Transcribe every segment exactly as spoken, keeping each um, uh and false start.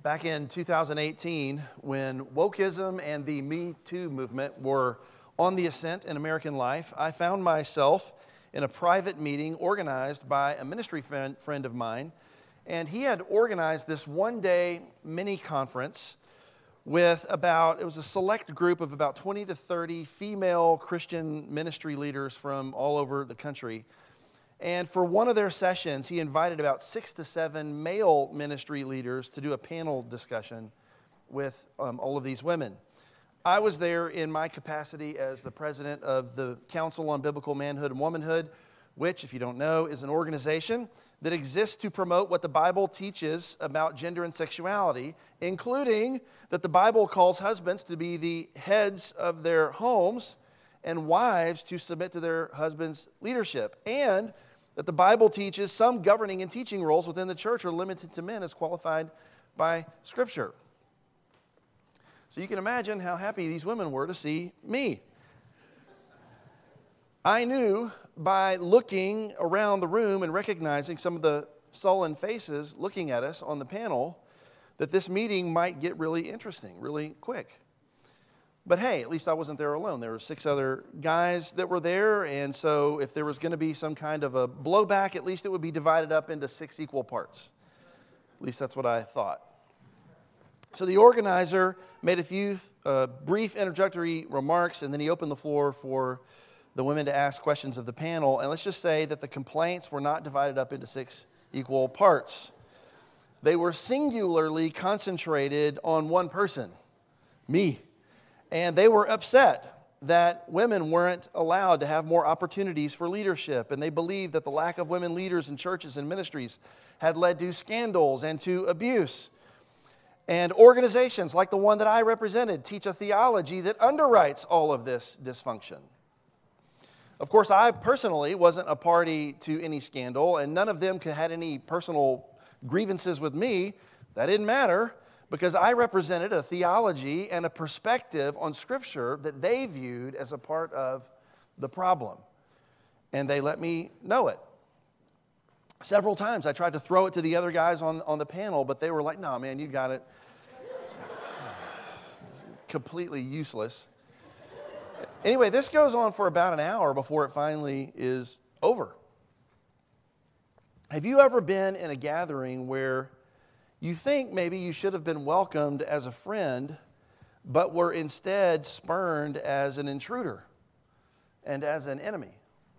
Back in two thousand eighteen, when wokeism and the Me Too movement were on the ascent in American life, I found myself in a private meeting organized by a ministry friend, friend of mine, and he had organized this one-day mini conference with about, it was a select group of about twenty to thirty female Christian ministry leaders from all over the country. And for one of their sessions, he invited about six to seven male ministry leaders to do a panel discussion with um, all of these women. I was there in my capacity as the president of the Council on Biblical Manhood and Womanhood, which, if you don't know, is an organization that exists to promote what the Bible teaches about gender and sexuality, including that the Bible calls husbands to be the heads of their homes and wives to submit to their husband's leadership, and that the Bible teaches some governing and teaching roles within the church are limited to men as qualified by Scripture. So you can imagine how happy these women were to see me. I knew by looking around the room and recognizing some of the sullen faces looking at us on the panel that this meeting might get really interesting, really quick. But hey, at least I wasn't there alone. There were six other guys that were there, and so if there was going to be some kind of a blowback, at least it would be divided up into six equal parts. At least that's what I thought. So the organizer made a few uh, brief introductory remarks, and then he opened the floor for the women to ask questions of the panel. And let's just say that the complaints were not divided up into six equal parts. They were singularly concentrated on one person, me. And they were upset that women weren't allowed to have more opportunities for leadership. And they believed that the lack of women leaders in churches and ministries had led to scandals and to abuse. And organizations like the one that I represented teach a theology that underwrites all of this dysfunction. Of course, I personally wasn't a party to any scandal, and none of them had any personal grievances with me. That didn't matter, because I represented a theology and a perspective on Scripture that they viewed as a part of the problem. And they let me know it. Several times I tried to throw it to the other guys on, on the panel, but they were like, no, man, you got it. Completely useless. Anyway, this goes on for about an hour before it finally is over. Have you ever been in a gathering where you think maybe you should have been welcomed as a friend, but were instead spurned as an intruder and as an enemy?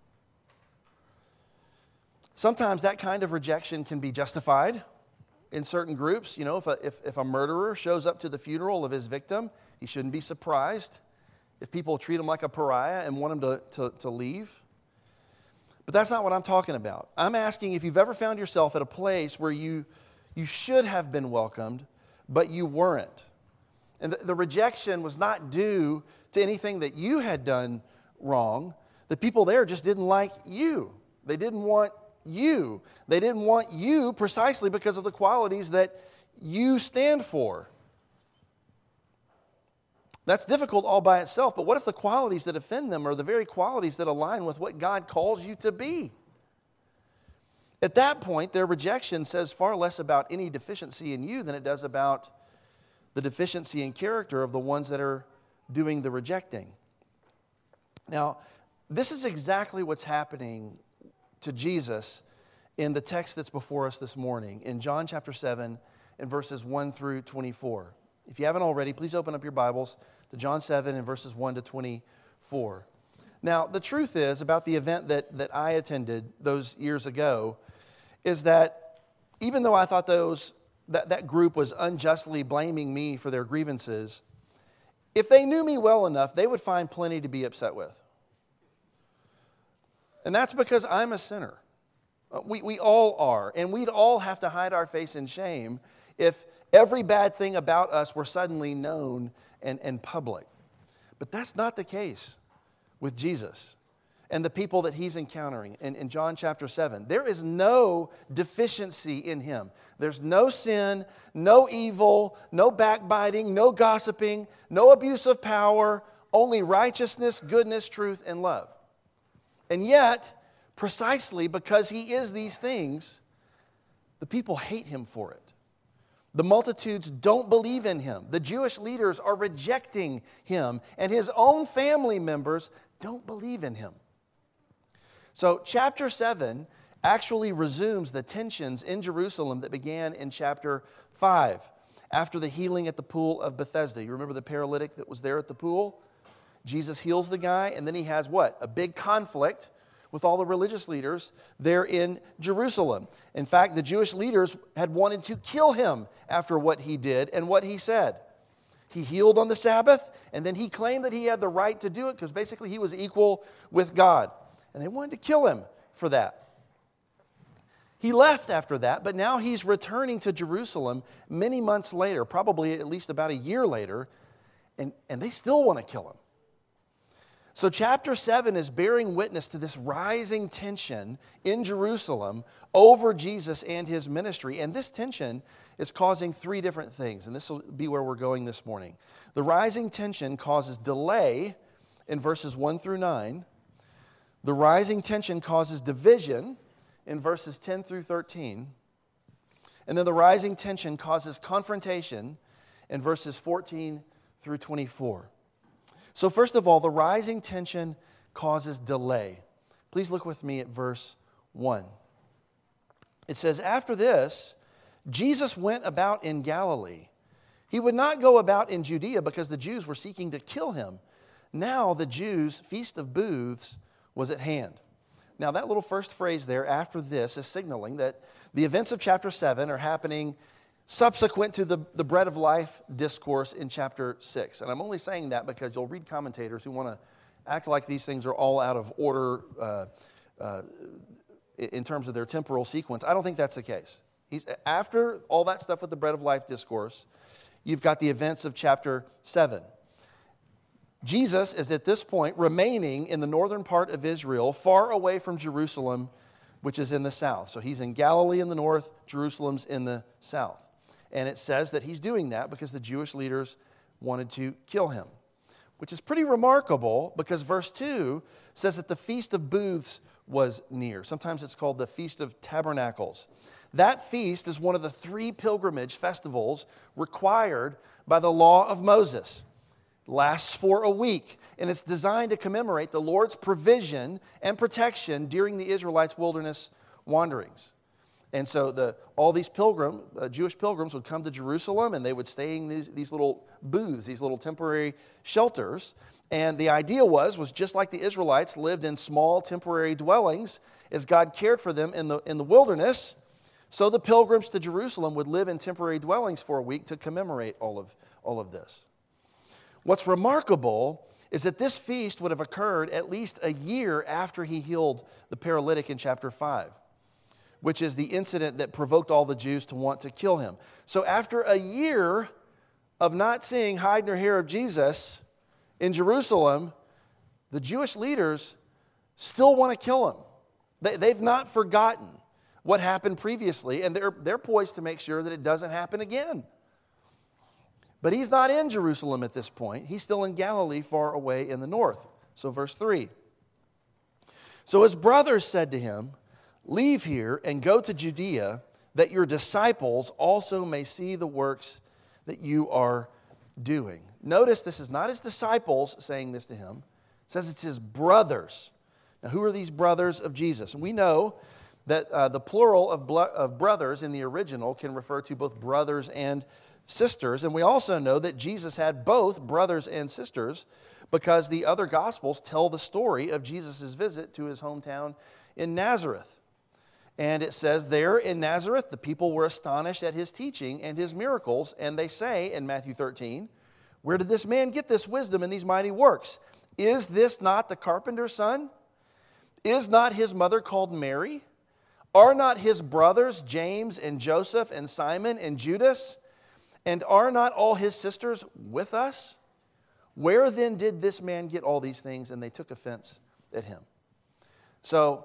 Sometimes that kind of rejection can be justified in certain groups. You know, if a, if, if a murderer shows up to the funeral of his victim, he shouldn't be surprised if people treat him like a pariah and want him to, to, to leave. But that's not what I'm talking about. I'm asking if you've ever found yourself at a place where you, you should have been welcomed, but you weren't. And the, the rejection was not due to anything that you had done wrong. The people there just didn't like you. They didn't want you. They didn't want you precisely because of the qualities that you stand for. That's difficult all by itself, but what if the qualities that offend them are the very qualities that align with what God calls you to be? At that point, their rejection says far less about any deficiency in you than it does about the deficiency in character of the ones that are doing the rejecting. Now, this is exactly what's happening to Jesus in the text that's before us this morning, in John chapter seven, in verses one through twenty-four. If you haven't already, please open up your Bibles to John seven and verses one to twenty-four. Now, the truth is about the event that, that I attended those years ago is that even though I thought those that, that group was unjustly blaming me for their grievances, if they knew me well enough, they would find plenty to be upset with. And that's because I'm a sinner. We, we all are. And we'd all have to hide our face in shame if every bad thing about us were suddenly known and, and public. But that's not the case with Jesus and the people that he's encountering in, in John chapter seven. There is no deficiency in him. There's no sin, no evil, no backbiting, no gossiping, no abuse of power, only righteousness, goodness, truth, and love. And yet, precisely because he is these things, the people hate him for it. The multitudes don't believe in him. The Jewish leaders are rejecting him, and his own family members don't believe in him. So chapter seven actually resumes the tensions in Jerusalem that began in chapter five, after the healing at the pool of Bethesda. You remember the paralytic that was there at the pool? Jesus heals the guy, and then he has what? A big conflict with all the religious leaders there in Jerusalem. In fact, the Jewish leaders had wanted to kill him after what he did and what he said. He healed on the Sabbath, and then he claimed that he had the right to do it because basically he was equal with God. And they wanted to kill him for that. He left after that, but now he's returning to Jerusalem many months later, probably at least about a year later, and, and they still want to kill him. So chapter seven is bearing witness to this rising tension in Jerusalem over Jesus and his ministry. And this tension is causing three different things. And this will be where we're going this morning. The rising tension causes delay in verses one through nine. The rising tension causes division in verses ten through thirteen. And then the rising tension causes confrontation in verses fourteen through twenty-four. So first of all, the rising tension causes delay. Please look with me at verse one. It says, "After this, Jesus went about in Galilee. He would not go about in Judea because the Jews were seeking to kill him. Now the Jews' feast of booths was at hand." Now that little first phrase there, "after this," is signaling that the events of chapter seven are happening subsequent to the, the bread of life discourse in chapter six. And I'm only saying that because you'll read commentators who want to act like these things are all out of order uh, uh, in terms of their temporal sequence. I don't think that's the case. He's, after all that stuff with the bread of life discourse, you've got the events of chapter seven. Jesus is at this point remaining in the northern part of Israel, far away from Jerusalem, which is in the south. So he's in Galilee in the north, Jerusalem's in the south. And it says that he's doing that because the Jewish leaders wanted to kill him, which is pretty remarkable because verse two says that the Feast of Booths was near. Sometimes it's called the Feast of Tabernacles. That feast is one of the three pilgrimage festivals required by the law of Moses. It lasts for a week, and it's designed to commemorate the Lord's provision and protection during the Israelites' wilderness wanderings. And so the, all these pilgrim, uh, Jewish pilgrims would come to Jerusalem, and they would stay in these, these little booths, these little temporary shelters. And the idea was, was just like the Israelites lived in small temporary dwellings, as God cared for them in the, in the wilderness, so the pilgrims to Jerusalem would live in temporary dwellings for a week to commemorate all of, all of this. What's remarkable is that this feast would have occurred at least a year after he healed the paralytic in chapter five. Which is the incident that provoked all the Jews to want to kill him. So after a year of not seeing hide nor hair of Jesus in Jerusalem, the Jewish leaders still want to kill him. They, they've not forgotten what happened previously, and they're, they're poised to make sure that it doesn't happen again. But he's not in Jerusalem at this point. He's still in Galilee, far away in the north. So verse three. "So his brothers said to him, 'Leave here and go to Judea, that your disciples also may see the works that you are doing.'" Notice this is not his disciples saying this to him. It says it's his brothers. Now, who are these brothers of Jesus? We know that uh, the plural of, blo- of brothers in the original can refer to both brothers and sisters. And we also know that Jesus had both brothers and sisters because the other Gospels tell the story of Jesus' visit to his hometown in Nazareth. And it says there in Nazareth, the people were astonished at his teaching and his miracles. And they say in Matthew thirteen, "Where did this man get this wisdom and these mighty works? Is this not the carpenter's son? Is not his mother called Mary? Are not his brothers James and Joseph and Simon and Judas? And are not all his sisters with us? Where then did this man get all these things?" And they took offense at him. So,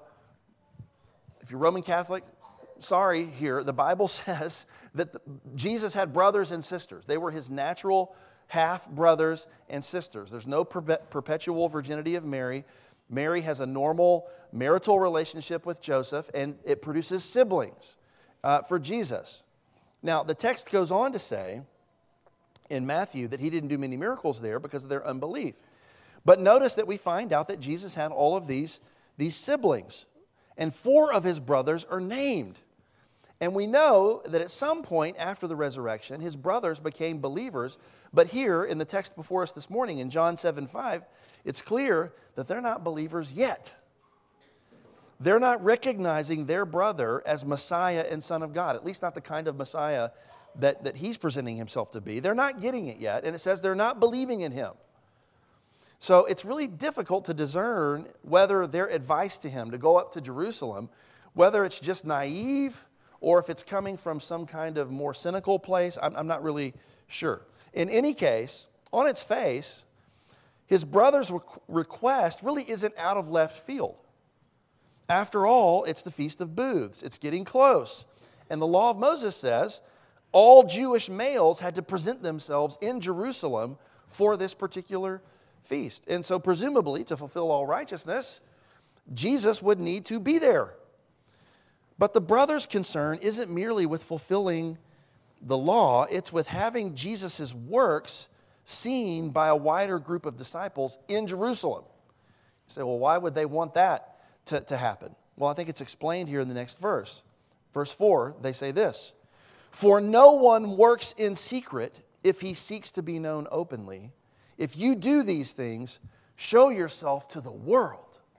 if you're Roman Catholic, sorry here, the Bible says that the, Jesus had brothers and sisters. They were his natural half-brothers and sisters. There's no per- perpetual virginity of Mary. Mary has a normal marital relationship with Joseph, and it produces siblings uh, for Jesus. Now, the text goes on to say in Matthew that he didn't do many miracles there because of their unbelief. But notice that we find out that Jesus had all of these, these siblings, and four of his brothers are named. And we know that at some point after the resurrection, his brothers became believers. But here in the text before us this morning, in John seven five, it's clear that they're not believers yet. They're not recognizing their brother as Messiah and Son of God, at least not the kind of Messiah that, that he's presenting himself to be. They're not getting it yet, and it says they're not believing in him. So it's really difficult to discern whether their advice to him to go up to Jerusalem, whether it's just naive or if it's coming from some kind of more cynical place. I'm, I'm not really sure. In any case, on its face, his brother's request really isn't out of left field. After all, it's the Feast of Booths. It's getting close. And the law of Moses says all Jewish males had to present themselves in Jerusalem for this particular feast. And so presumably, to fulfill all righteousness, Jesus would need to be there. But the brother's concern isn't merely with fulfilling the law, it's with having Jesus' works seen by a wider group of disciples in Jerusalem. You say, well, why would they want that to, to happen? Well, I think it's explained here in the next verse. Verse four, they say this, "For no one works in secret if he seeks to be known openly. If you do these things, show yourself to the world."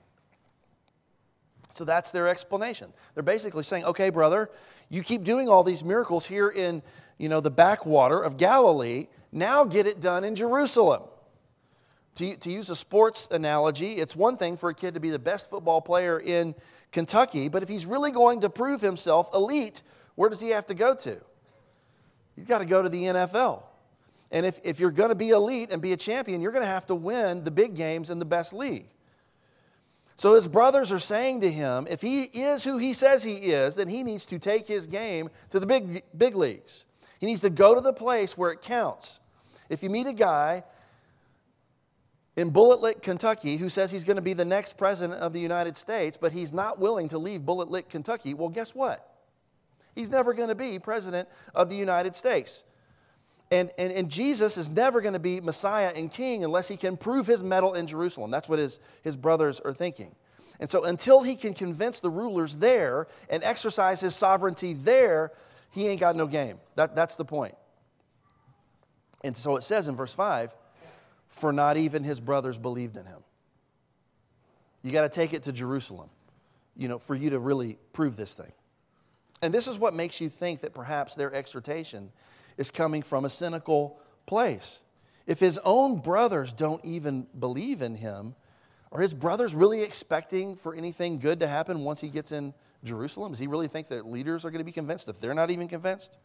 So that's their explanation. They're basically saying, okay, brother, you keep doing all these miracles here in, you know, the backwater of Galilee. Now get it done in Jerusalem. To, to use a sports analogy, it's one thing for a kid to be the best football player in Kentucky, but if he's really going to prove himself elite, where does he have to go to? He's got to go to the N F L. And if, if you're going to be elite and be a champion, you're going to have to win the big games in the best league. So his brothers are saying to him, if he is who he says he is, then he needs to take his game to the big, big leagues. He needs to go to the place where it counts. If you meet a guy in Bullitt Lick, Kentucky, who says he's going to be the next president of the United States, but he's not willing to leave Bullitt Lick, Kentucky, well, guess what? He's never going to be president of the United States. And, and, and Jesus is never going to be Messiah and King unless he can prove his mettle in Jerusalem. That's what his, his brothers are thinking. And so until he can convince the rulers there and exercise his sovereignty there, he ain't got no game. That, that's the point. And so it says in verse five, "For not even his brothers believed in him." You got to take it to Jerusalem, you know, for you to really prove this thing. And this is what makes you think that perhaps their exhortation is coming from a cynical place. If his own brothers don't even believe in him, are his brothers really expecting for anything good to happen once he gets in Jerusalem? Does he really think that leaders are going to be convinced if they're not even convinced?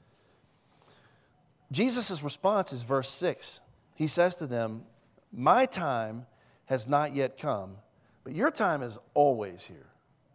Jesus' response is verse six. He says to them, "My time has not yet come, but your time is always here."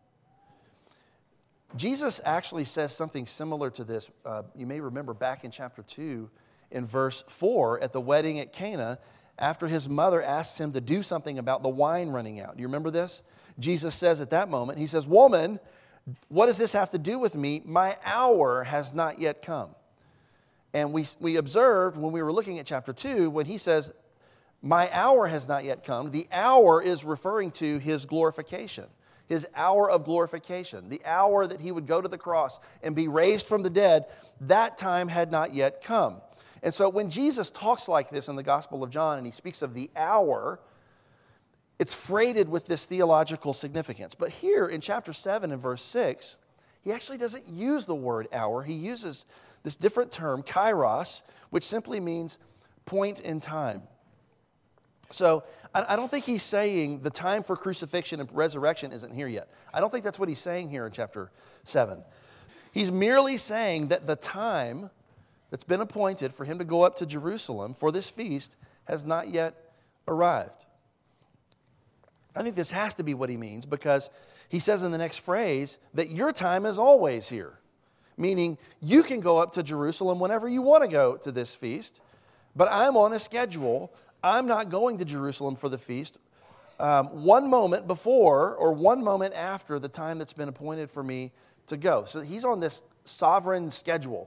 Jesus actually says something similar to this. Uh, you may remember back in chapter two, in verse four, at the wedding at Cana, after his mother asks him to do something about the wine running out. Do you remember this? Jesus says at that moment, he says, "Woman, what does this have to do with me? My hour has not yet come." And we, we observed when we were looking at chapter two, when he says, "My hour has not yet come," the hour is referring to his glorification. His hour of glorification, the hour that he would go to the cross and be raised from the dead, that time had not yet come. And so when Jesus talks like this in the Gospel of John and he speaks of the hour, it's freighted with this theological significance. But here in chapter seven and verse six, he actually doesn't use the word hour. He uses this different term, kairos, which simply means point in time. So I don't think he's saying the time for crucifixion and resurrection isn't here yet. I don't think that's what he's saying here in chapter seven. He's merely saying that the time that's been appointed for him to go up to Jerusalem for this feast has not yet arrived. I think this has to be what he means, because he says in the next phrase that your time is always here, meaning you can go up to Jerusalem whenever you want to go to this feast, but I'm on a schedule. I'm not going to Jerusalem for the feast um, one moment before or one moment after the time that's been appointed for me to go. So he's on this sovereign schedule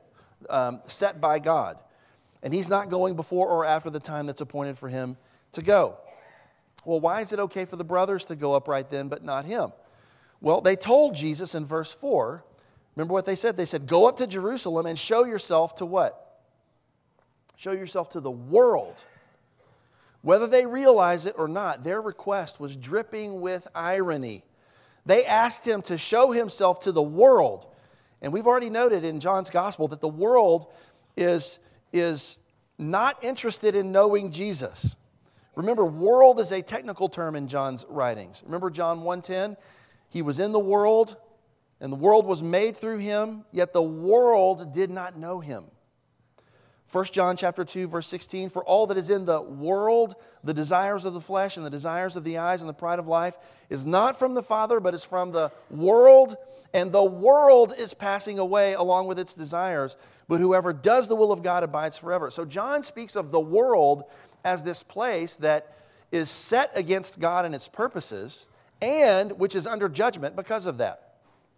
um, set by God. And he's not going before or after the time that's appointed for him to go. Well, why is it okay for the brothers to go up right then, but not him? Well, they told Jesus in verse four, remember what they said? They said, go up to Jerusalem and show yourself to what? Show yourself to the world. Whether they realize it or not, their request was dripping with irony. They asked him to show himself to the world. And we've already noted in John's gospel that the world is, is not interested in knowing Jesus. Remember, world is a technical term in John's writings. Remember John one ten? He was in the world, and the world was made through him, yet the world did not know him. First John chapter two, verse sixteen, for all that is in the world, the desires of the flesh and the desires of the eyes and the pride of life, is not from the Father, but is from the world. And the world is passing away along with its desires, but whoever does the will of God abides forever. So John speaks of the world as this place that is set against God and its purposes, and which is under judgment because of that.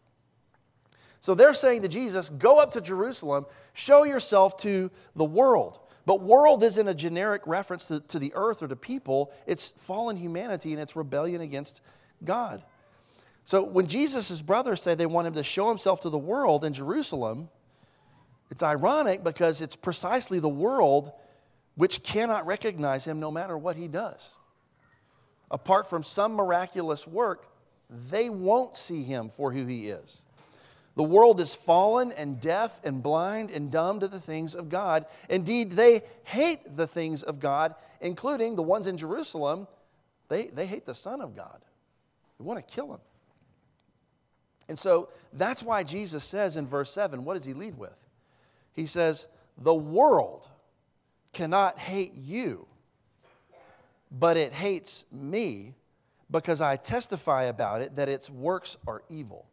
So they're saying to Jesus, go up to Jerusalem, show yourself to the world. But world isn't a generic reference to, to the earth or to people. It's fallen humanity and its rebellion against God. So when Jesus' brothers say they want him to show himself to the world in Jerusalem, it's ironic because it's precisely the world which cannot recognize him no matter what he does. Apart from some miraculous work, they won't see him for who he is. The world is fallen and deaf and blind and dumb to the things of God. Indeed, they hate the things of God, including the ones in Jerusalem. They, they hate the Son of God. They want to kill him. And so that's why Jesus says in verse seven, what does he lead with? He says, the world cannot hate you, but it hates me because I testify about it that its works are evil.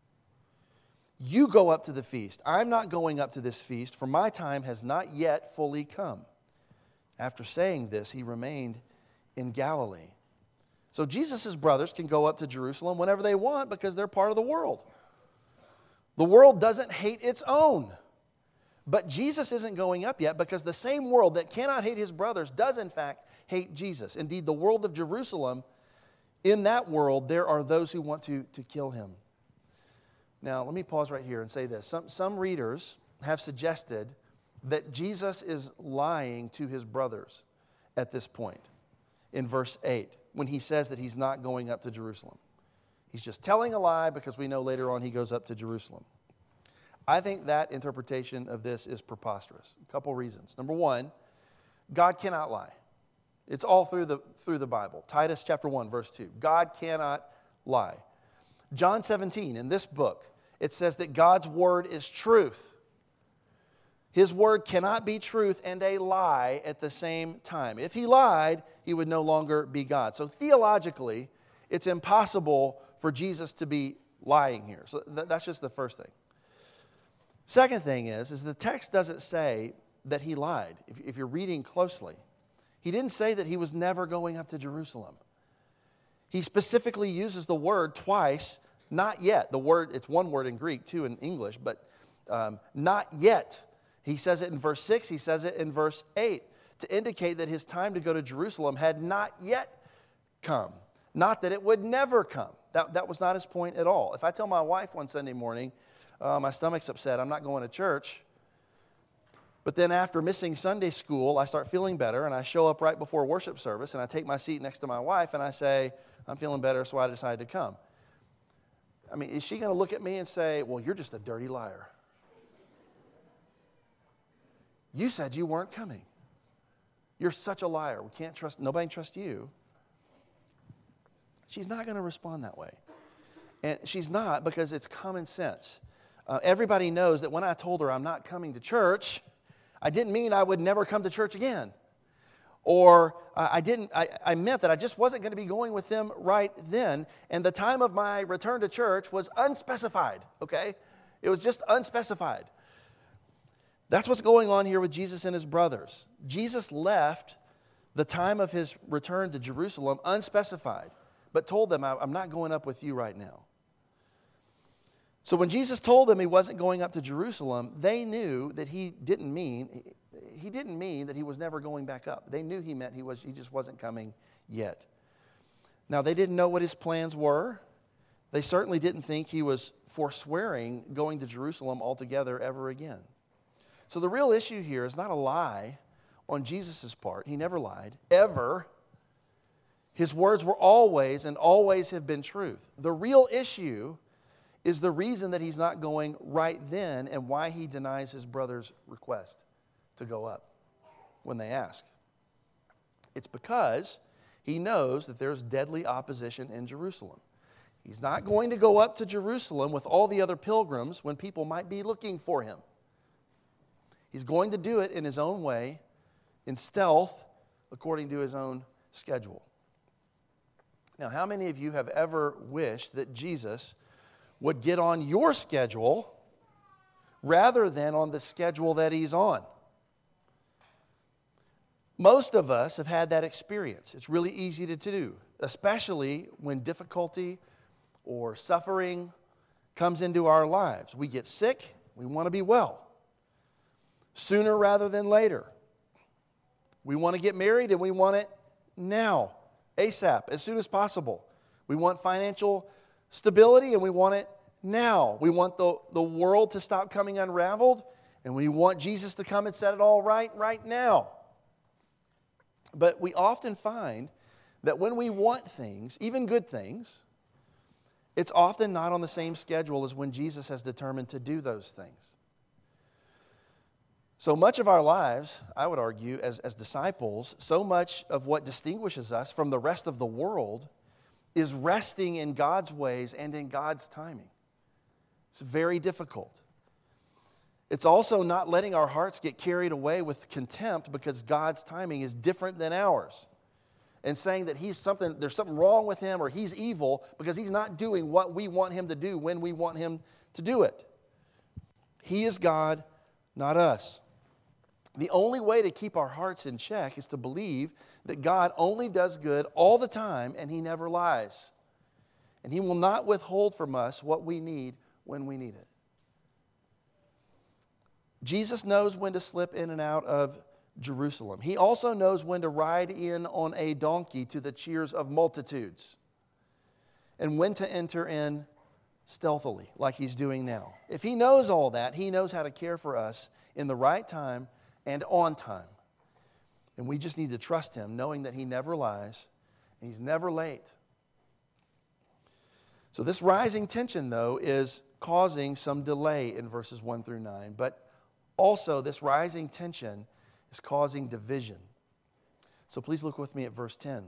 You go up to the feast. I'm not going up to this feast, for my time has not yet fully come. After saying this, he remained in Galilee. So Jesus' brothers can go up to Jerusalem whenever they want because they're part of the world. The world doesn't hate its own. But Jesus isn't going up yet because the same world that cannot hate his brothers does in fact hate Jesus. Indeed, the world of Jerusalem, in that world, there are those who want to, to kill him. Now, let me pause right here and say this. Some, some readers have suggested that Jesus is lying to his brothers at this point in verse eight when he says that he's not going up to Jerusalem. He's just telling a lie because we know later on he goes up to Jerusalem. I think that interpretation of this is preposterous. A couple reasons. Number one, God cannot lie. It's all through the, through the Bible. Titus chapter one, verse two. God cannot lie. John seventeen, in this book, it says that God's word is truth. His word cannot be truth and a lie at the same time. If he lied, he would no longer be God. So theologically, it's impossible for Jesus to be lying here. So th- that's just the first thing. Second thing is, is the text doesn't say that he lied. If, if you're reading closely, he didn't say that he was never going up to Jerusalem. He specifically uses the word twice, not yet. The word, it's one word in Greek, two in English, but um, not yet. He says it in verse six, he says it in verse eight, to indicate that his time to go to Jerusalem had not yet come. Not that it would never come. That, that was not his point at all. If I tell my wife one Sunday morning, uh, my stomach's upset, I'm not going to church, but then after missing Sunday school, I start feeling better, and I show up right before worship service, and I take my seat next to my wife, and I say, I'm feeling better, so I decided to come. I mean, is she going to look at me and say, well, you're just a dirty liar? You said you weren't coming. You're such a liar. We can't trust, nobody can trust you. She's not going to respond that way. And she's not because it's common sense. Uh, everybody knows that when I told her I'm not coming to church, I didn't mean I would never come to church again. Or uh, I didn't. I, I meant that I just wasn't going to be going with them right then. And the time of my return to church was unspecified, okay? It was just unspecified. That's what's going on here with Jesus and his brothers. Jesus left the time of his return to Jerusalem unspecified, but told them, I'm not going up with you right now. So when Jesus told them he wasn't going up to Jerusalem, they knew that he didn't mean he didn't mean that he was never going back up. They knew he meant he was he just wasn't coming yet. Now, they didn't know what his plans were. They certainly didn't think he was forswearing going to Jerusalem altogether ever again. So the real issue here is not a lie on Jesus' part. He never lied, ever. His words were always and always have been truth. The real issue is the reason that he's not going right then and why he denies his brother's request to go up when they ask. It's because he knows that there's deadly opposition in Jerusalem. He's not going to go up to Jerusalem with all the other pilgrims when people might be looking for him. He's going to do it in his own way, in stealth, according to his own schedule. Now, how many of you have ever wished that Jesus would get on your schedule rather than on the schedule that he's on? Most of us have had that experience. It's really easy to do, especially when difficulty or suffering comes into our lives. We get sick, we want to be well. Sooner rather than later. We want to get married and we want it now, ASAP, as soon as possible. We want financial stability and we want it now. We want the, the world to stop coming unraveled and we want Jesus to come and set it all right right now. But we often find that when we want things, even good things, it's often not on the same schedule as when Jesus has determined to do those things. So much of our lives, I would argue, as, as disciples, so much of what distinguishes us from the rest of the world is resting in God's ways and in God's timing. It's very difficult. It's also not letting our hearts get carried away with contempt because God's timing is different than ours. And saying that he's something, there's something wrong with him or he's evil because he's not doing what we want him to do when we want him to do it. He is God, not us. The only way to keep our hearts in check is to believe that God only does good all the time and he never lies. And he will not withhold from us what we need when we need it. Jesus knows when to slip in and out of Jerusalem. He also knows when to ride in on a donkey to the cheers of multitudes and when to enter in stealthily like he's doing now. If he knows all that, he knows how to care for us in the right time and on time. And we just need to trust him, knowing that he never lies and he's never late. So this rising tension, though, is causing some delay in verses one through nine. But also, this rising tension is causing division. So please look with me at verse ten.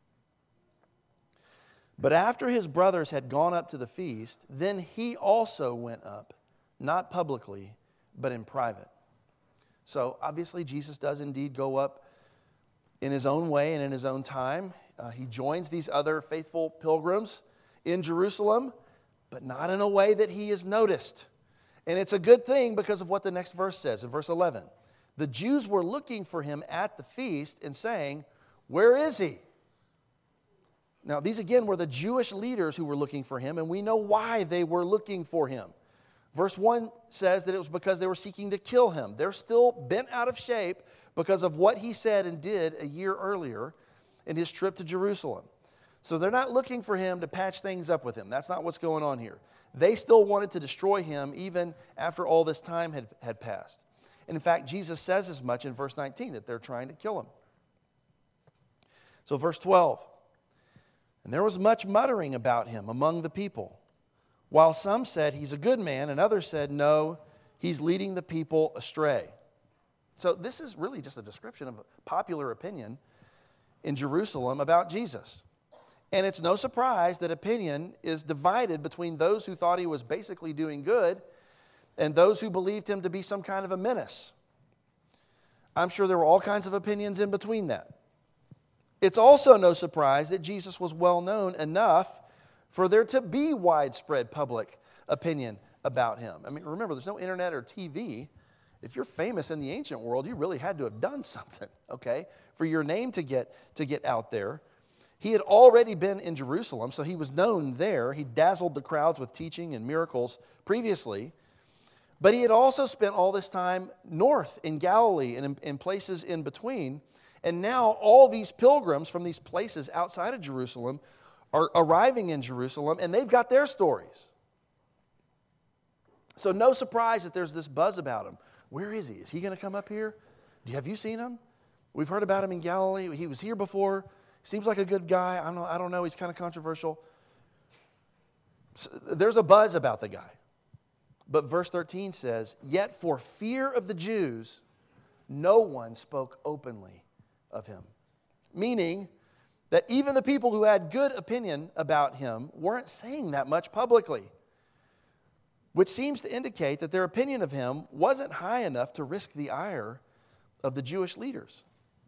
But after his brothers had gone up to the feast, then he also went up, not publicly, but in private. So obviously, Jesus does indeed go up in his own way and in his own time. Uh, he joins these other faithful pilgrims in Jerusalem, but not in a way that he is noticed. And it's a good thing because of what the next verse says in verse eleven. The Jews were looking for him at the feast and saying, "Where is he?" Now, these again were the Jewish leaders who were looking for him, and we know why they were looking for him. Verse one says that it was because they were seeking to kill him. They're still bent out of shape because of what he said and did a year earlier in his trip to Jerusalem. So they're not looking for him to patch things up with him. That's not what's going on here. They still wanted to destroy him even after all this time had, had passed. And in fact, Jesus says as much in verse nineteen, that they're trying to kill him. So verse twelve, and there was much muttering about him among the people, while some said he's a good man, and others said, no, he's leading the people astray. So this is really just a description of a popular opinion in Jerusalem about Jesus. And it's no surprise that opinion is divided between those who thought he was basically doing good and those who believed him to be some kind of a menace. I'm sure there were all kinds of opinions in between that. It's also no surprise that Jesus was well known enough for there to be widespread public opinion about him. I mean, remember, there's no internet or T V. If you're famous in the ancient world, you really had to have done something, okay, for your name to get to get out there. He had already been in Jerusalem, so he was known there. He dazzled the crowds with teaching and miracles previously. But he had also spent all this time north in Galilee and in, in places in between. And now all these pilgrims from these places outside of Jerusalem are arriving in Jerusalem, and they've got their stories. So no surprise that there's this buzz about him. Where is he? Is he going to come up here? Have you seen him? We've heard about him in Galilee. He was here before. Seems like a good guy. I don't know. I don't know. He's kind of controversial. So there's a buzz about the guy. But verse thirteen says, "Yet for fear of the Jews, no one spoke openly of him." Meaning that even the people who had good opinion about him weren't saying that much publicly, which seems to indicate that their opinion of him wasn't high enough to risk the ire of the Jewish leaders.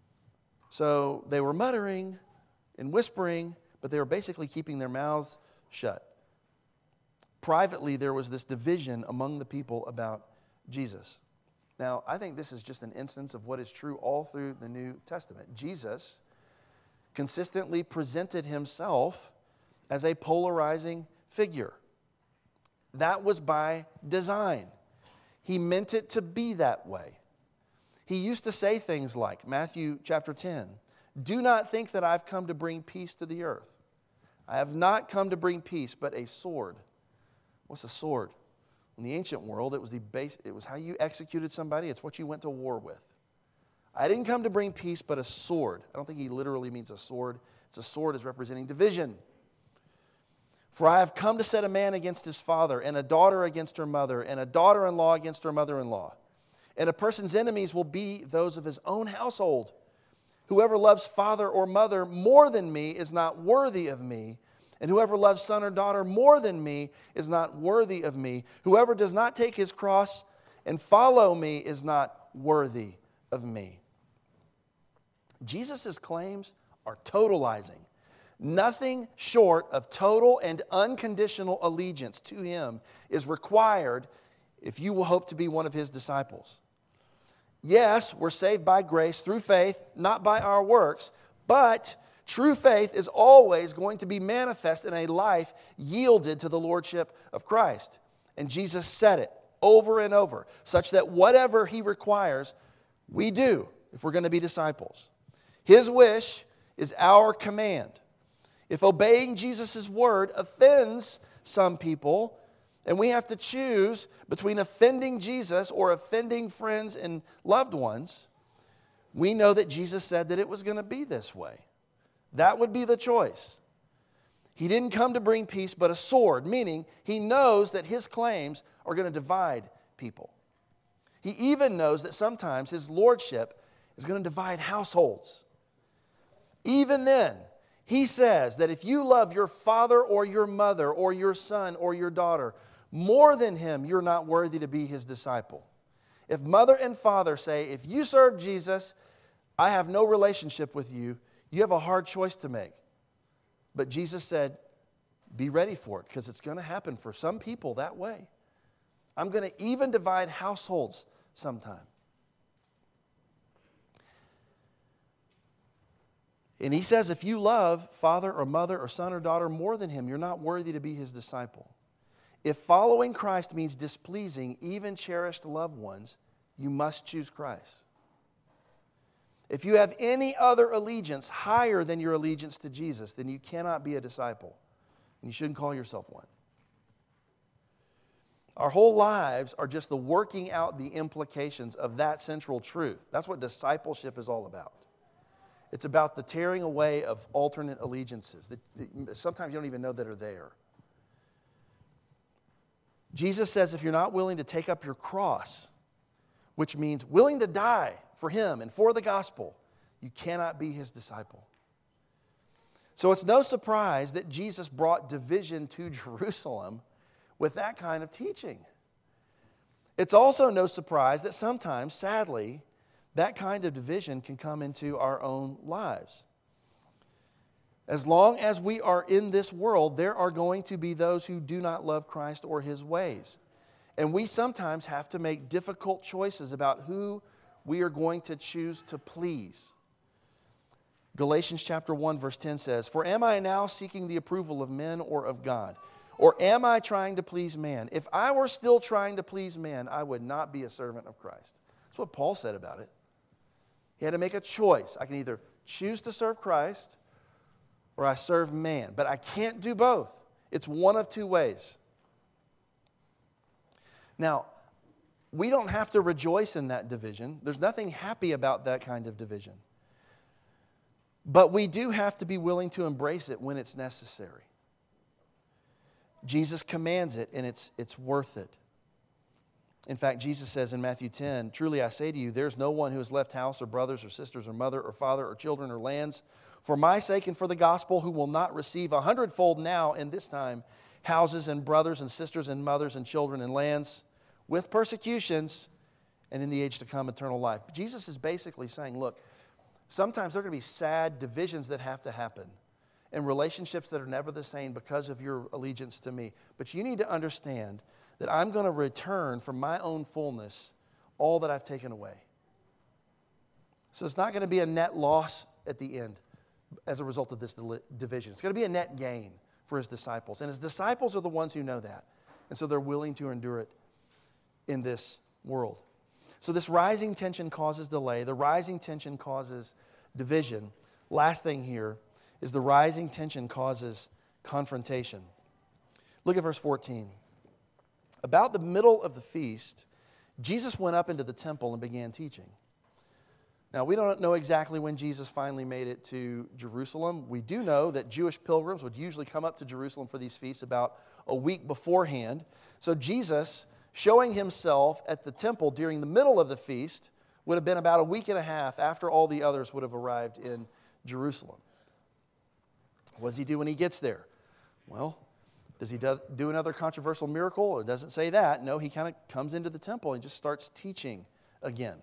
So they were muttering and whispering, but they were basically keeping their mouths shut. Privately, there was this division among the people about Jesus. Now, I think this is just an instance of what is true all through the New Testament. Jesus consistently presented himself as a polarizing figure. That was by design. He meant it to be that way. He used to say things like, Matthew chapter ten, "Do not think that I've come to bring peace to the earth. I have not come to bring peace, but a sword." What's a sword? In the ancient world, it was the base, it was how you executed somebody. It's what you went to war with. I didn't come to bring peace, but a sword. I don't think he literally means a sword. It's a sword is representing division. "For I have come to set a man against his father, and a daughter against her mother, and a daughter-in-law against her mother-in-law. And a person's enemies will be those of his own household. Whoever loves father or mother more than me is not worthy of me. And whoever loves son or daughter more than me is not worthy of me. Whoever does not take his cross and follow me is not worthy of me." Jesus' claims are totalizing. Nothing short of total and unconditional allegiance to him is required if you will hope to be one of his disciples. Yes, we're saved by grace through faith, not by our works, but true faith is always going to be manifest in a life yielded to the lordship of Christ. And Jesus said it over and over, such that whatever he requires, we do if we're going to be disciples. His wish is our command. If obeying Jesus' word offends some people, and we have to choose between offending Jesus or offending friends and loved ones, we know that Jesus said that it was going to be this way. That would be the choice. He didn't come to bring peace, but a sword, meaning he knows that his claims are going to divide people. He even knows that sometimes his lordship is going to divide households. Even then, he says that if you love your father or your mother or your son or your daughter more than him, you're not worthy to be his disciple. If mother and father say, if you serve Jesus, I have no relationship with you, you have a hard choice to make. But Jesus said, be ready for it, because it's going to happen for some people that way. I'm going to even divide households sometime. And he says, if you love father or mother or son or daughter more than him, you're not worthy to be his disciple. If following Christ means displeasing even cherished loved ones, you must choose Christ. If you have any other allegiance higher than your allegiance to Jesus, then you cannot be a disciple. And you shouldn't call yourself one. Our whole lives are just the working out the implications of that central truth. That's what discipleship is all about. It's about the tearing away of alternate allegiances that sometimes you don't even know that are there. Jesus says if you're not willing to take up your cross, which means willing to die for him and for the gospel, you cannot be his disciple. So it's no surprise that Jesus brought division to Jerusalem with that kind of teaching. It's also no surprise that sometimes, sadly, that kind of division can come into our own lives. As long as we are in this world, there are going to be those who do not love Christ or his ways. And we sometimes have to make difficult choices about who we are going to choose to please. Galatians chapter one, verse ten says, "For am I now seeking the approval of men or of God? Or am I trying to please man? If I were still trying to please man, I would not be a servant of Christ." That's what Paul said about it. He had to make a choice. I can either choose to serve Christ or I serve man. But I can't do both. It's one of two ways. Now, we don't have to rejoice in that division. There's nothing happy about that kind of division. But we do have to be willing to embrace it when it's necessary. Jesus commands it, and it's, it's worth it. In fact, Jesus says in Matthew ten, "Truly I say to you, there's no one who has left house or brothers or sisters or mother or father or children or lands for my sake and for the gospel who will not receive a hundredfold now in this time houses and brothers and sisters and mothers and children and lands with persecutions and in the age to come eternal life." Jesus is basically saying, look, sometimes there are going to be sad divisions that have to happen and relationships that are never the same because of your allegiance to me. But you need to understand that I'm going to return from my own fullness all that I've taken away. So it's not going to be a net loss at the end as a result of this division. It's going to be a net gain for his disciples. And his disciples are the ones who know that. And so they're willing to endure it in this world. So this rising tension causes delay. The rising tension causes division. Last thing here is the rising tension causes confrontation. Look at verse fourteen. "About the middle of the feast, Jesus went up into the temple and began teaching." Now, we don't know exactly when Jesus finally made it to Jerusalem. We do know that Jewish pilgrims would usually come up to Jerusalem for these feasts about a week beforehand. So Jesus, showing himself at the temple during the middle of the feast, would have been about a week and a half after all the others would have arrived in Jerusalem. What does he do when he gets there? Well, does he do, do another controversial miracle? It doesn't say that. No, he kind of comes into the temple and just starts teaching again.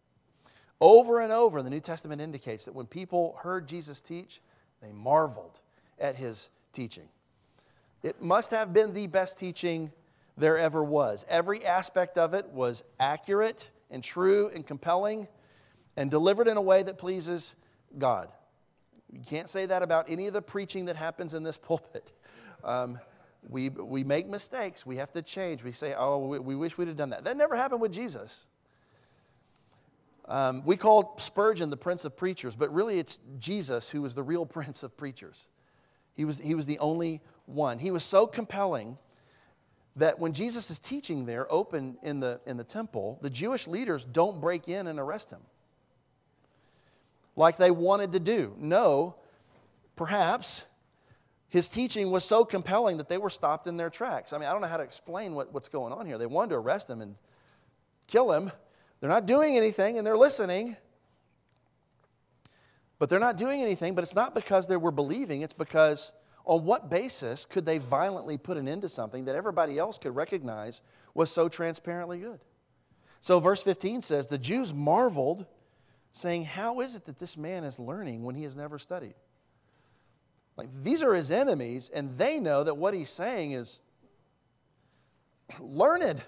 Over and over, the New Testament indicates that when people heard Jesus teach, they marveled at his teaching. It must have been the best teaching there ever was. Every aspect of it was accurate and true and compelling and delivered in a way that pleases God. You can't say that about any of the preaching that happens in this pulpit. Um, we, we make mistakes. We have to change. We say, oh, we, we wish we'd have done that. That never happened with Jesus. Um, we call Spurgeon the Prince of Preachers, but really it's Jesus who was the real Prince of Preachers. He was, he was the only one. He was so compelling that when Jesus is teaching there, open in the, in the temple, the Jewish leaders don't break in and arrest him like they wanted to do. No, perhaps his teaching was so compelling that they were stopped in their tracks. I mean, I don't know how to explain what, what's going on here. They wanted to arrest him and kill him. They're not doing anything, and they're listening. But they're not doing anything, but it's not because they were believing. It's because on what basis could they violently put an end to something that everybody else could recognize was so transparently good? So verse fifteen says, "The Jews marveled, saying, 'How is it that this man is learning when he has never studied?'" Like, these are his enemies, and they know that what he's saying is learned.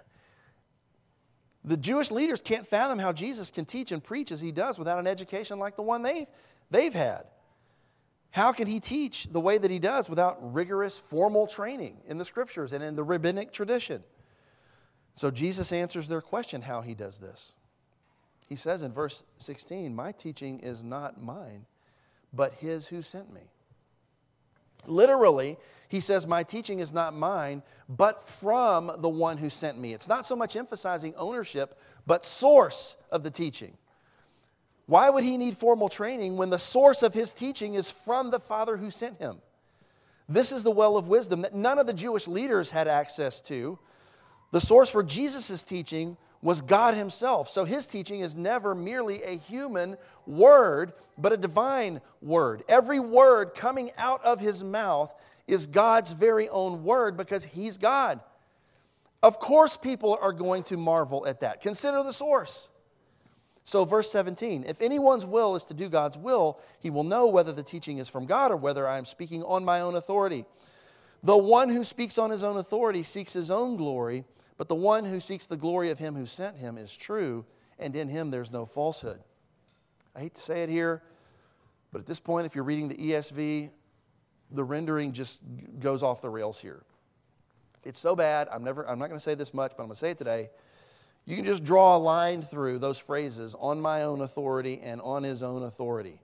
The Jewish leaders can't fathom how Jesus can teach and preach as he does without an education like the one they've, they've had. How can he teach the way that he does without rigorous formal training in the Scriptures and in the rabbinic tradition? So Jesus answers their question how he does this. He says in verse sixteen, "My teaching is not mine, but his who sent me." Literally, he says, my teaching is not mine, but from the one who sent me. It's not so much emphasizing ownership, but source of the teaching. Why would he need formal training when the source of his teaching is from the Father who sent him? This is the well of wisdom that none of the Jewish leaders had access to. The source for Jesus' teaching was God himself. So his teaching is never merely a human word, but a divine word. Every word coming out of his mouth is God's very own word because he's God. Of course people are going to marvel at that. Consider the source. So verse seventeen, "If anyone's will is to do God's will, he will know whether the teaching is from God or whether I am speaking on my own authority. The one who speaks on his own authority seeks his own glory, but the one who seeks the glory of him who sent him is true, and in him there's no falsehood." I hate to say it here, But at this point, if you're reading the E S V, the rendering just goes off the rails here. It's so bad, I'm never, I'm not going to say this much, but I'm going to say it today. You can just draw a line through those phrases, on my own authority and on his own authority.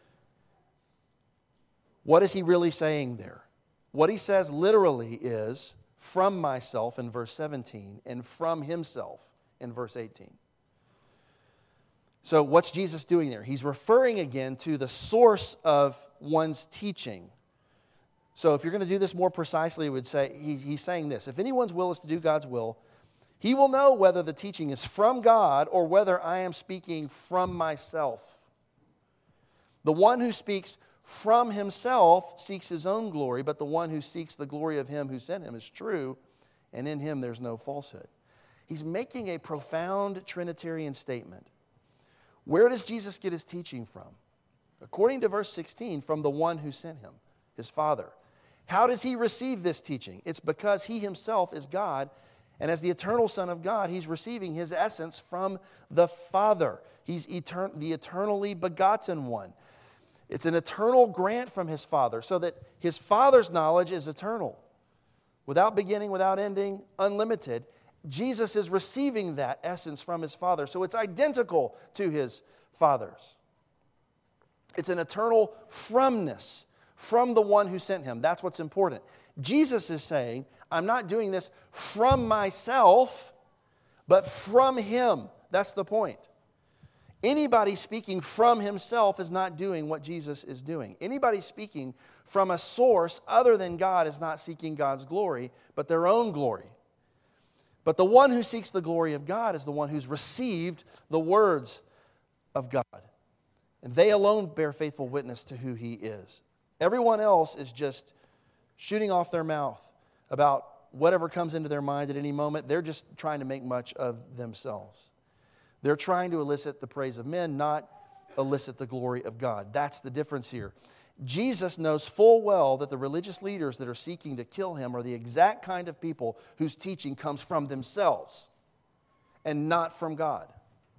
What is he really saying there? What he says literally is, from myself in verse seventeen, and from himself in verse eighteen. So what's Jesus doing there? He's referring again to the source of one's teaching. So if you're going to do this more precisely, it would say, he, he's saying this: if anyone's will is to do God's will, he will know whether the teaching is from God or whether I am speaking from myself. The one who speaks from himself seeks his own glory, but the one who seeks the glory of him who sent him is true, and in him there's no falsehood. He's making a profound Trinitarian statement. Where does Jesus get his teaching from? According to verse sixteen, from the one who sent him, his Father. How does he receive this teaching? It's because he himself is God, and as the eternal Son of God, he's receiving his essence from the Father. He's etern- the eternally begotten one. It's an eternal grant from his Father, so that his Father's knowledge is eternal. Without beginning, without ending, unlimited. Jesus is receiving that essence from his Father, so it's identical to his Father's. It's an eternal fromness from the one who sent him. That's what's important. Jesus is saying, I'm not doing this from myself, but from him. That's the point. Anybody speaking from himself is not doing what Jesus is doing. Anybody speaking from a source other than God is not seeking God's glory, but their own glory. But the one who seeks the glory of God is the one who's received the words of God. And they alone bear faithful witness to who he is. Everyone else is just shooting off their mouth about whatever comes into their mind at any moment. They're just trying to make much of themselves. They're trying to elicit the praise of men, not elicit the glory of God. That's the difference here. Jesus knows full well that the religious leaders that are seeking to kill him are the exact kind of people whose teaching comes from themselves and not from God.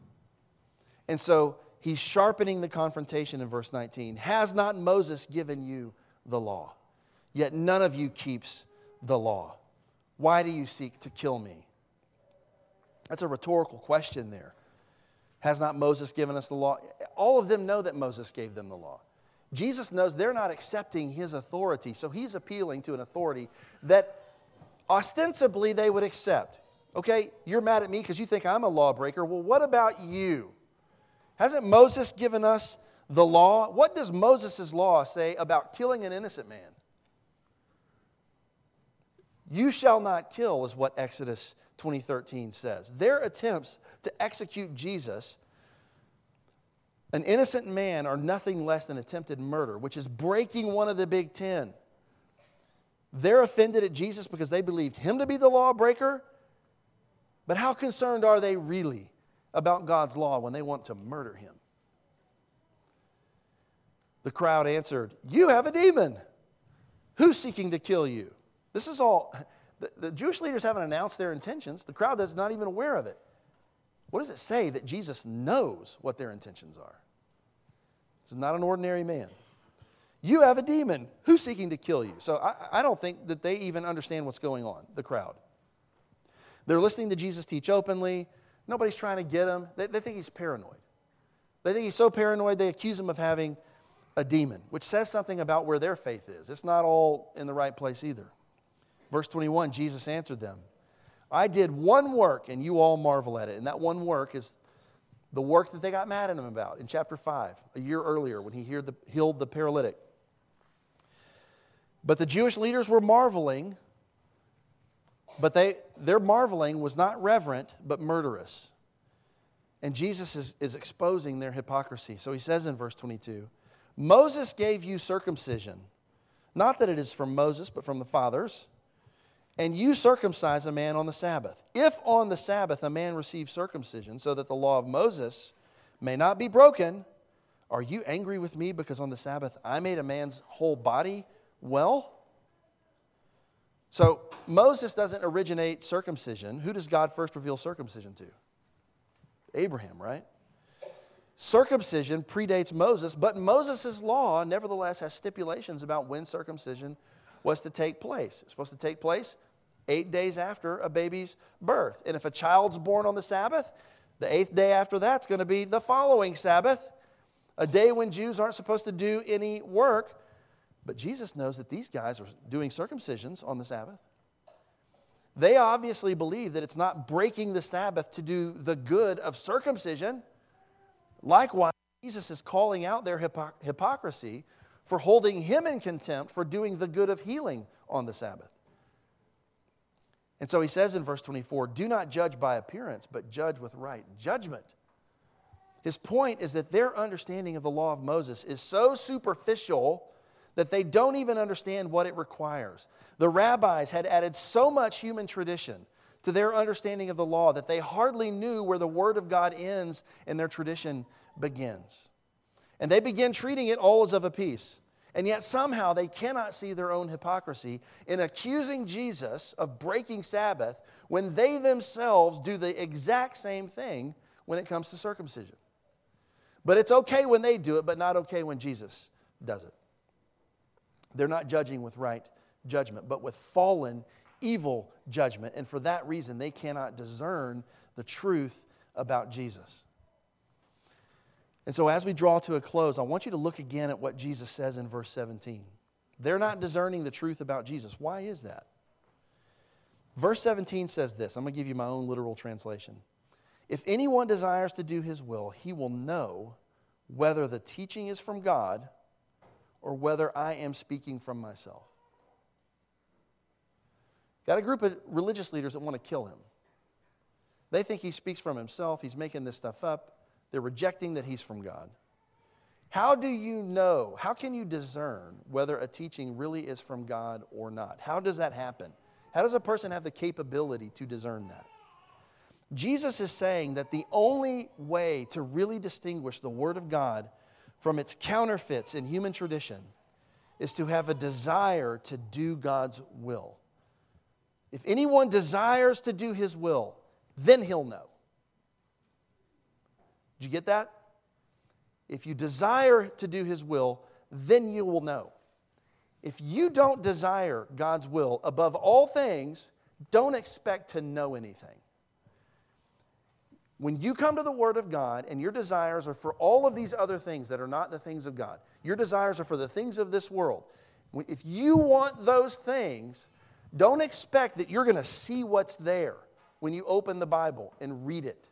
And so he's sharpening the confrontation in verse nineteen. Has not Moses given you the law? Yet none of you keeps the law. Why do you seek to kill me? That's a rhetorical question there. Has not Moses given us the law? All of them know that Moses gave them the law. Jesus knows they're not accepting his authority, so he's appealing to an authority that ostensibly they would accept. Okay, you're mad at me because you think I'm a lawbreaker. Well, what about you? Hasn't Moses given us the law? What does Moses' law say about killing an innocent man? You shall not kill is what Exodus twenty thirteen says. Their attempts to execute Jesus, an innocent man, are nothing less than attempted murder, which is breaking one of the big ten. They're offended at Jesus because they believed him to be the lawbreaker. But how concerned are they really about God's law when they want to murder him? The crowd answered, "You have a demon. Who's seeking to kill you?" This is all... The, the Jewish leaders haven't announced their intentions. The crowd is not even aware of it. What does it say that Jesus knows what their intentions are? This is not an ordinary man. You have a demon. Who's seeking to kill you? So I, I don't think that they even understand what's going on, the crowd. They're listening to Jesus teach openly. Nobody's trying to get him. They, they think he's paranoid. They think he's so paranoid they accuse him of having a demon, which says something about where their faith is. It's not all in the right place either. Verse twenty-one, Jesus answered them, I did one work and you all marvel at it. And that one work is the work that they got mad at him about in chapter five, a year earlier when he healed the, healed the paralytic. But the Jewish leaders were marveling, but they, their marveling was not reverent, but murderous. And Jesus is, is exposing their hypocrisy. So he says in verse twenty-two, Moses gave you circumcision, not that it is from Moses, but from the fathers. And you circumcise a man on the Sabbath. If on the Sabbath a man receives circumcision so that the law of Moses may not be broken, are you angry with me because on the Sabbath I made a man's whole body well? So Moses doesn't originate circumcision. Who does God first reveal circumcision to? Abraham, right? Circumcision predates Moses, but Moses' law nevertheless has stipulations about when circumcision was to take place. It's supposed to take place eight days after a baby's birth. And if a child's born on the Sabbath, the eighth day after that's going to be the following Sabbath, a day when Jews aren't supposed to do any work. But Jesus knows that these guys are doing circumcisions on the Sabbath. They obviously believe that it's not breaking the Sabbath to do the good of circumcision. Likewise, Jesus is calling out their hypo- hypocrisy for holding him in contempt for doing the good of healing on the Sabbath. And so he says in verse twenty-four, do not judge by appearance, but judge with right judgment. His point is that their understanding of the law of Moses is so superficial that they don't even understand what it requires. The rabbis had added so much human tradition to their understanding of the law that they hardly knew where the Word of God ends and their tradition begins. And they begin treating it all as of a piece. And yet somehow they cannot see their own hypocrisy in accusing Jesus of breaking Sabbath when they themselves do the exact same thing when it comes to circumcision. But it's okay when they do it, but not okay when Jesus does it. They're not judging with right judgment, but with fallen, evil judgment. And for that reason, they cannot discern the truth about Jesus. And so as we draw to a close, I want you to look again at what Jesus says in verse seventeen. They're not discerning the truth about Jesus. Why is that? Verse seventeen says this. I'm going to give you my own literal translation. If anyone desires to do his will, he will know whether the teaching is from God or whether I am speaking from myself. Got a group of religious leaders that want to kill him. They think he speaks from himself. He's making this stuff up. They're rejecting that he's from God. How do you know, how can you discern whether a teaching really is from God or not? How does that happen? How does a person have the capability to discern that? Jesus is saying that the only way to really distinguish the Word of God from its counterfeits in human tradition is to have a desire to do God's will. If anyone desires to do his will, then he'll know. Did you get that? If you desire to do his will, then you will know. If you don't desire God's will above all things, don't expect to know anything. When you come to the Word of God and your desires are for all of these other things that are not the things of God, your desires are for the things of this world. If you want those things, don't expect that you're going to see what's there when you open the Bible and read it.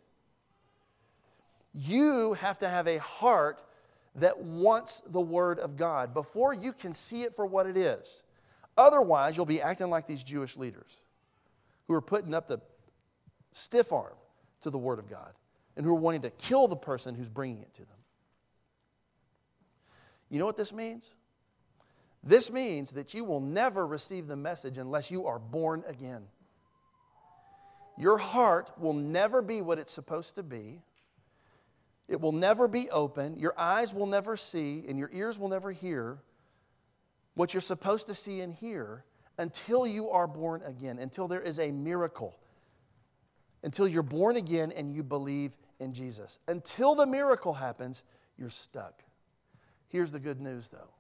You have to have a heart that wants the Word of God before you can see it for what it is. Otherwise, you'll be acting like these Jewish leaders who are putting up the stiff arm to the Word of God and who are wanting to kill the person who's bringing it to them. You know what this means? This means that you will never receive the message unless you are born again. Your heart will never be what it's supposed to be. It will never be open. Your eyes will never see, and your ears will never hear what you're supposed to see and hear until you are born again, until there is a miracle, until you're born again and you believe in Jesus. Until the miracle happens, you're stuck. Here's the good news, though.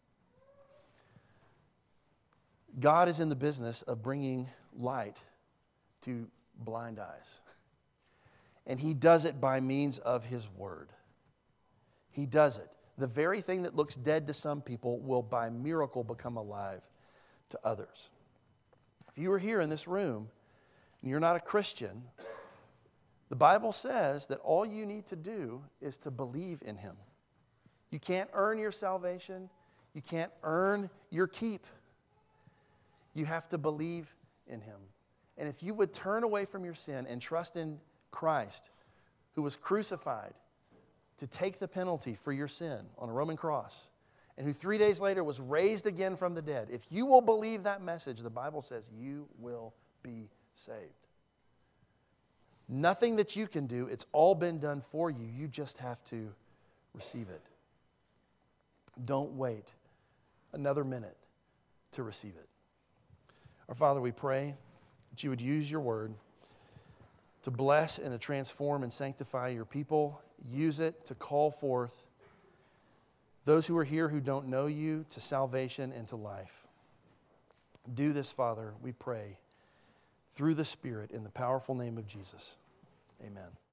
God is in the business of bringing light to blind eyes. And He does it by means of His Word. He does it. The very thing that looks dead to some people will by miracle become alive to others. If you are here in this room and you're not a Christian, the Bible says that all you need to do is to believe in Him. You can't earn your salvation. You can't earn your keep. You have to believe in Him. And if you would turn away from your sin and trust in Christ, who was crucified to take the penalty for your sin on a Roman cross, and who three days later was raised again from the dead, if you will believe that message, the Bible says you will be saved. Nothing that you can do, it's all been done for you. You just have to receive it. Don't wait another minute to receive it. Our Father, we pray that you would use your word to bless and to transform and sanctify your people. Use it to call forth those who are here who don't know you to salvation and to life. Do this, Father, we pray, through the Spirit in the powerful name of Jesus. Amen.